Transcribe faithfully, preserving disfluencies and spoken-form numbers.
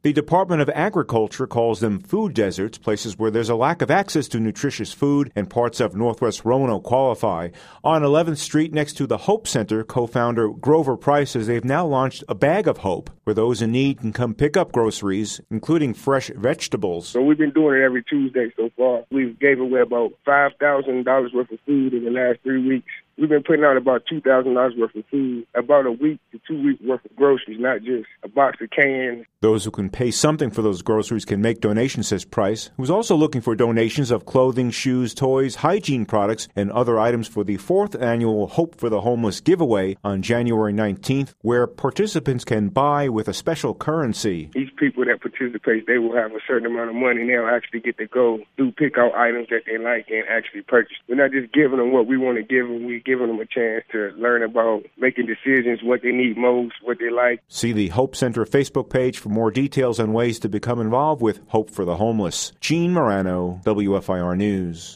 The Department of Agriculture calls them food deserts, places where there's a lack of access to nutritious food, and parts of Northwest Roanoke qualify. On eleventh Street next to the Hope Center, co-founder Grover Price says they've now launched a Bag of Hope, where those in need can come pick up groceries, including fresh vegetables. So we've been doing it every Tuesday so far. We've gave away about five thousand dollars worth of food in the last three weeks. We've been putting out about two thousand dollars worth of food, about a week to two weeks worth of groceries, not just a box of cans. Those who can pay something for those groceries can make donations, says Price, who's also looking for donations of clothing, shoes, toys, hygiene products, and other items for the fourth annual Hope for the Homeless giveaway on January nineteenth, where participants can buy with a special currency. Each people that participate, they will have a certain amount of money, and they'll actually get to go do pick out items that they like and actually purchase. We're not just giving them what we want to give them. We giving them a chance to learn about making decisions, what they need most, what they like. See the Hope Center Facebook page for more details on ways to become involved with Hope for the Homeless. Gene Marano, W F I R News.